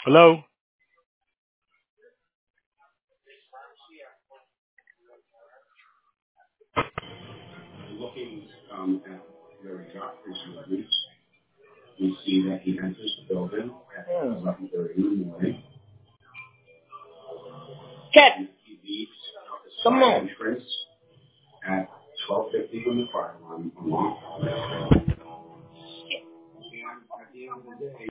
Hello? Looking at where he got his movies, we see that he enters the building at 11:30 in the morning. Cat, He leaves out the come side on. entrance at 12:50 when the fire alarm went off. And at the end of the day,